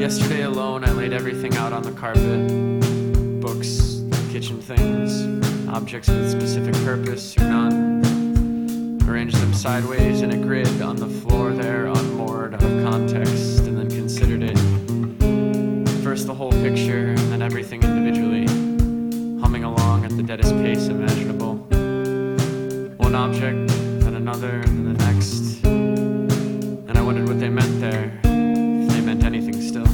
Yesterday alone, I laid everything out on the carpet. Books, kitchen things, objects with specific purpose or none. Arranged them sideways in a grid on the floor there, unmoored out of context, and then considered it. First the whole picture, and then everything individually, humming along at the deadest pace imaginable. One object, then another, and then the next. And I wondered what they meant there, if they meant anything still.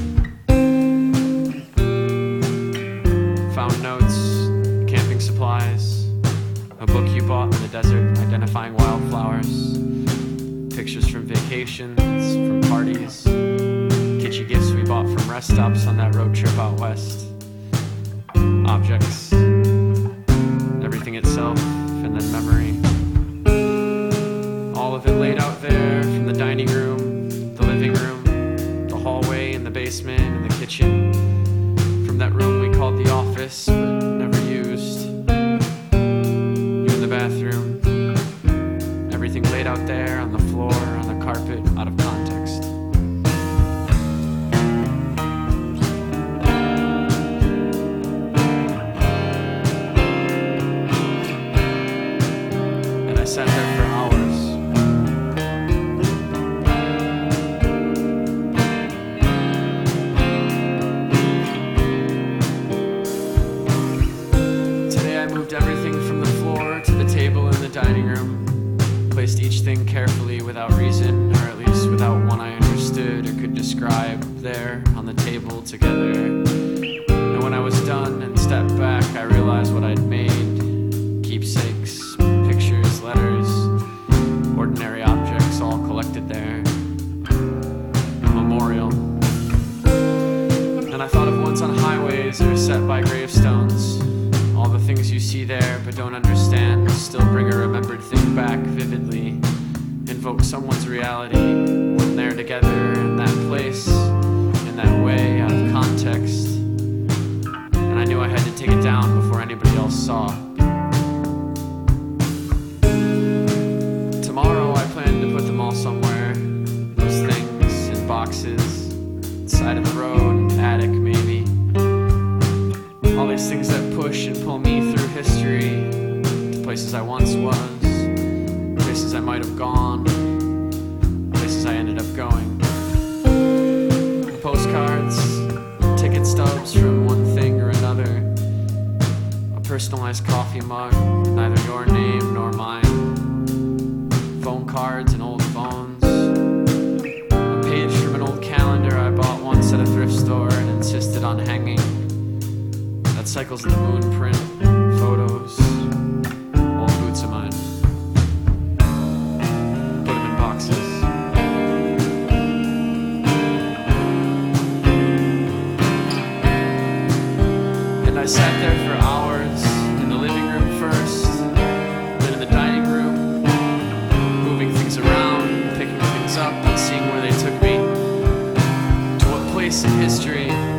Found notes, camping supplies, a book you bought in the desert identifying wildflowers, pictures from vacations, from parties, kitschy gifts we bought from rest stops on that road trip out west. Objects, everything itself, and then memory. All of it laid out there, from the dining room, the living room, the hallway, and the basement, and the kitchen. From that room we called the office, but never used. You in the bathroom. Everything laid out there, on the floor, on the carpet, out of context. And I sat there for hours. Everything from the floor to the table in the dining room. Placed each thing carefully without reason, or at least without one I understood or could describe, there on the table together. And when I was done and stepped back, I realized what I'd made. Keepsakes, pictures, letters, ordinary objects all collected there. A memorial. And I thought of ones on highways that are set by gravestones. All the things you see there but don't understand still bring a remembered thing back vividly, invoke someone's reality when they're together in that place, in that way, out of context. And I knew I had to take it down before anybody else saw. Tomorrow I plan to put them all somewhere, those things in boxes, side of the road, attic maybe. All these things that push and pull me through history, to places I once was, places I might have gone, places I ended up going. Postcards, ticket stubs from one thing or another, a personalized coffee mug, neither your name nor mine, phone cards and old phones, a page from an old calendar I bought once at a thrift store and insisted on hanging. Cycles in the moon print, photos, old boots of mine. Put them in boxes. And I sat there for hours, in the living room first, then in the dining room, moving things around, picking things up and seeing where they took me, to what place in history